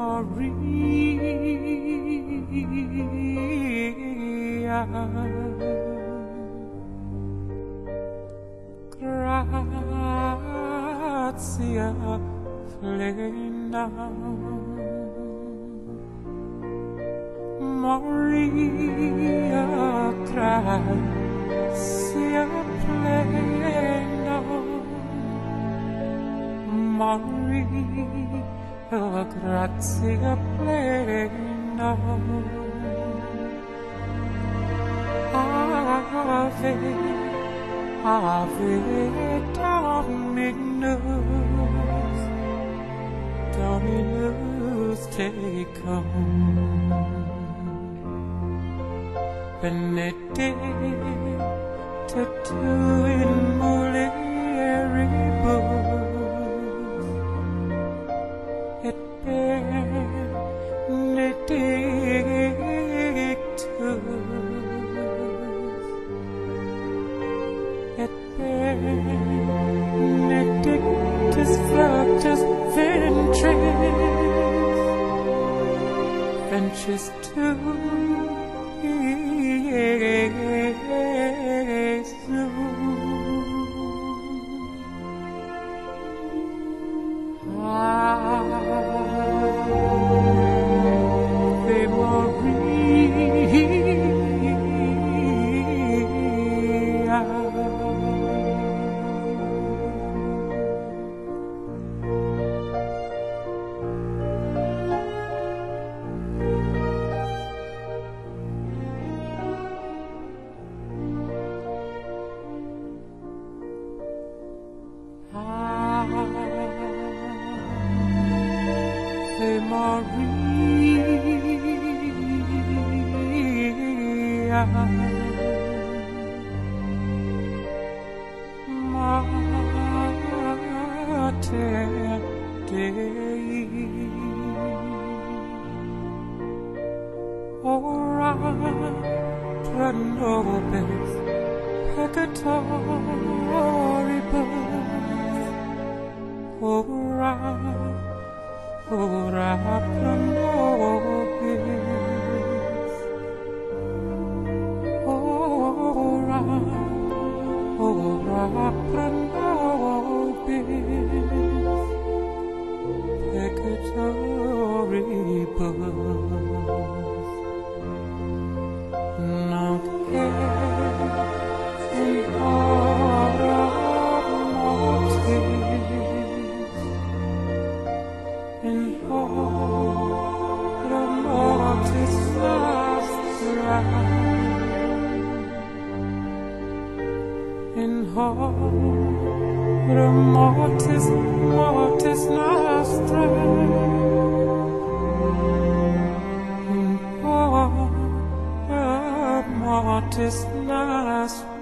Maria, gratia plena, Maria, gratia plena, Maria, gratia plena, Ave, Ave Dominus, Dominus tecum, benedicta tu in mulieribus, et benedictus fructus ventris tui, Iesus. Ave Maria, Ave Maria, Mater Dei, ora pro nobis peccatoribus, ora pro nobis, ora pro nobis peccatoribus, nunc et in hora mortis, in hora mortis nostra, in hora mortis nostra, in hora mortis nostra.